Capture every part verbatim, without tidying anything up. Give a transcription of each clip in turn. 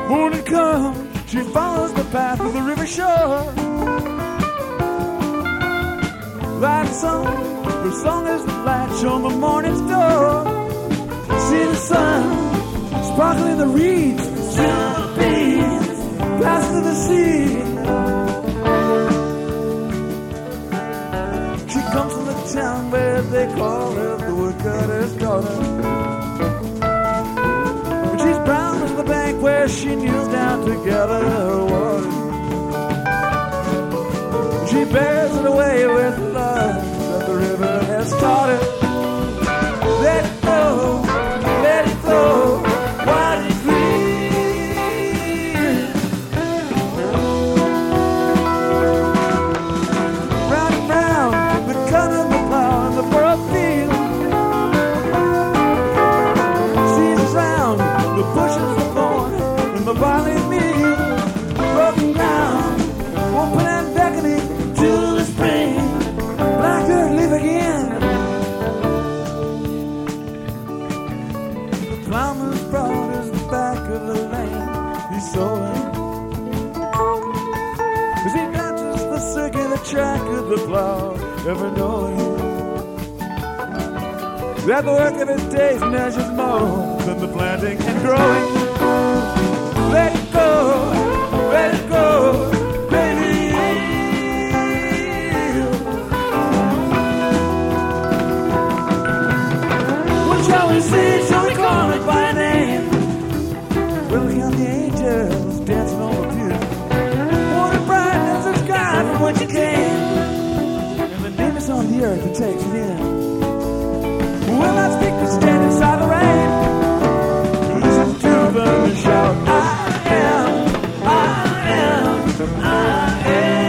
Morning comes, she follows the path of the river shore. That song, her song is the latch on the morning's door. See the sun, sparkling the reeds, silver beams, pass to the sea. She comes from the town where they call it the woodcutter's daughter. And she's brown as the bank where she kneels down to gather her water. She bears it away with love that the river has taught her. Let it go, let it flow, wide and free. Round and round, the cut of the plow and the furrow field. Seasons round, the bushes, the corn, and the barley meal. Broken down, open and beckoning till the spring, black earth live again. The plowman's broad is the back of the land he's sowing. As he dances the circular track of the plow, ever knowing that the work of his days measures more than the planting and growing. Let it go, let it go. Shall we see, shall we call it by name? We'll count the angels dancing on the pew. Water bright as the sky from whence you came, and the name is on the earth that takes it in. Will I speak to stand inside the rain? Listen to them shout, I am, I am, I am.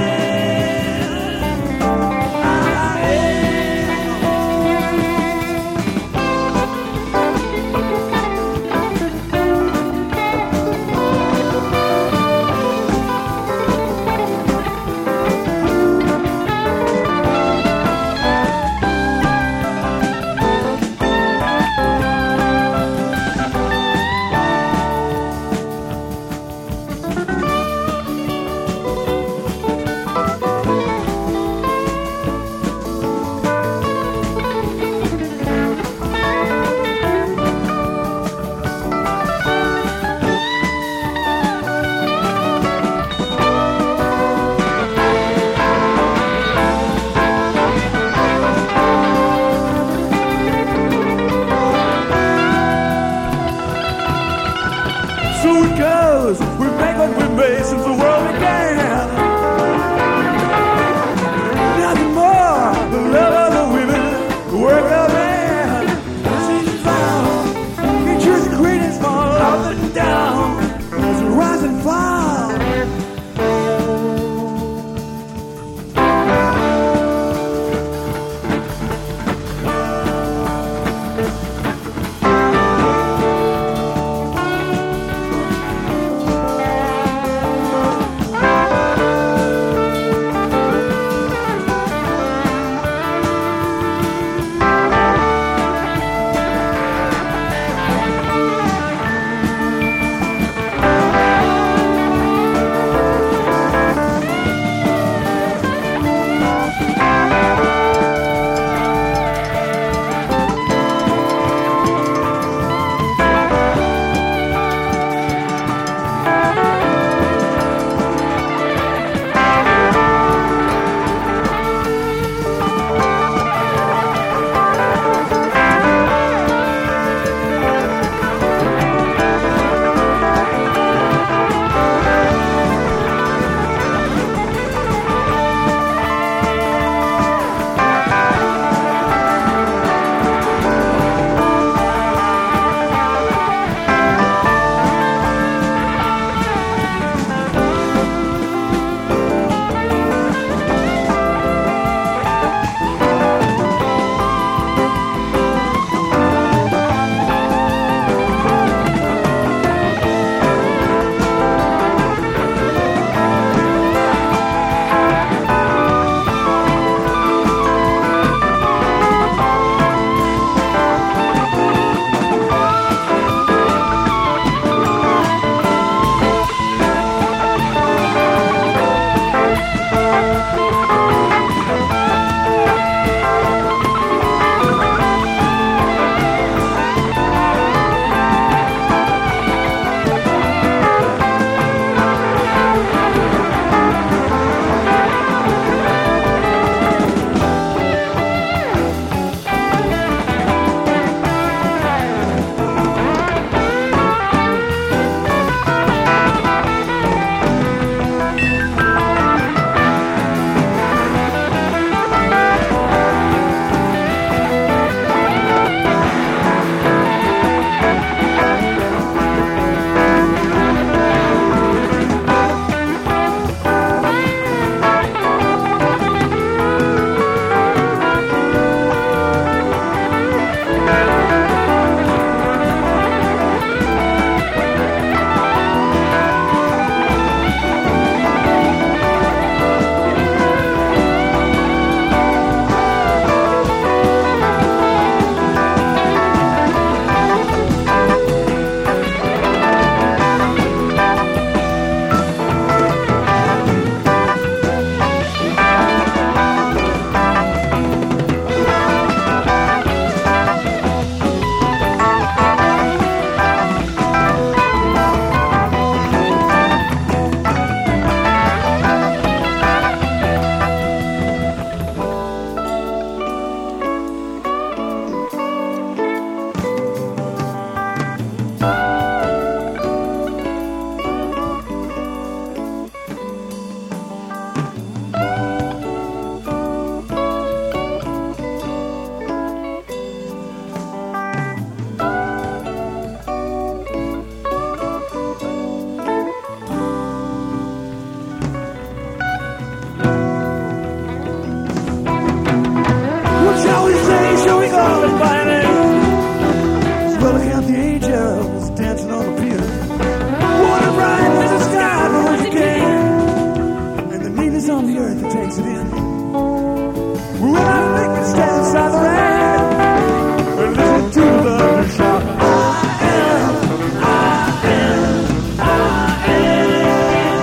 angels dancing on the pier. Water bright as the sky from whence it came, and the neatness on the earth that takes it in. When I think it stand inside the rain, and listen to the thunder shout, I am, I am, I am,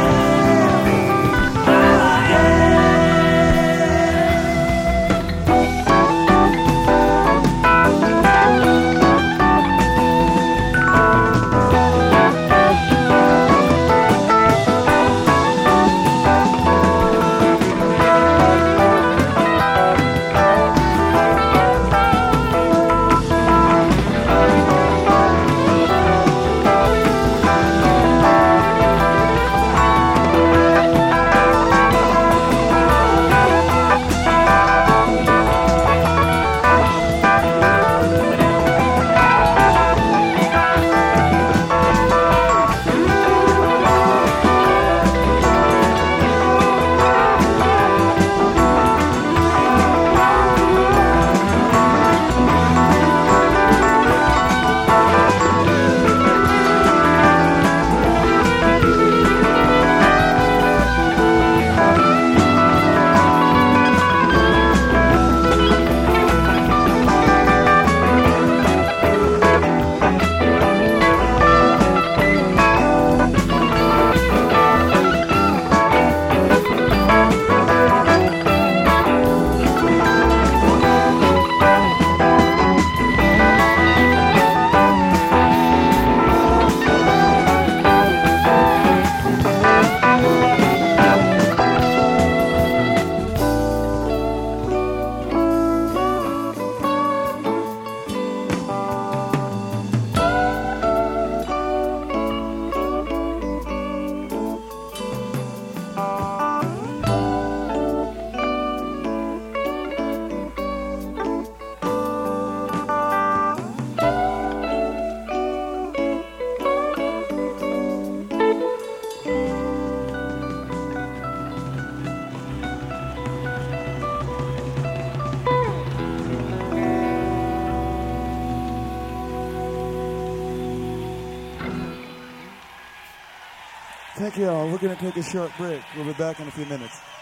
I am. Thank you all. We're going to take a short break. We'll be back in a few minutes.